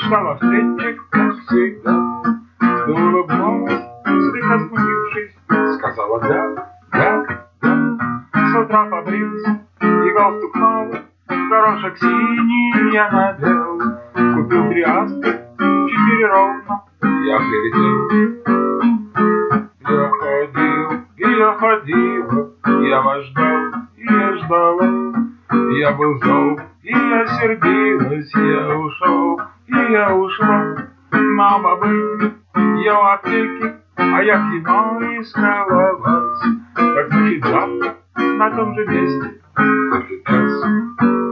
стала встретить, как всегда. Ты улыбнулась, слегка смутившись, сказала да, да, да. С утра побрился и галстук новый, горошек синий я надел. Купил 3 асты, 4 ровно, я прилетел. Я ходил, и я ходила, я вас ждал, и я ждала. Я был зол, и я сердилась, я ушел, и я ушла. Мама выпьет, я у аптеки, а я в кино искала вас. Так значит завтра на том же месте, в этот раз.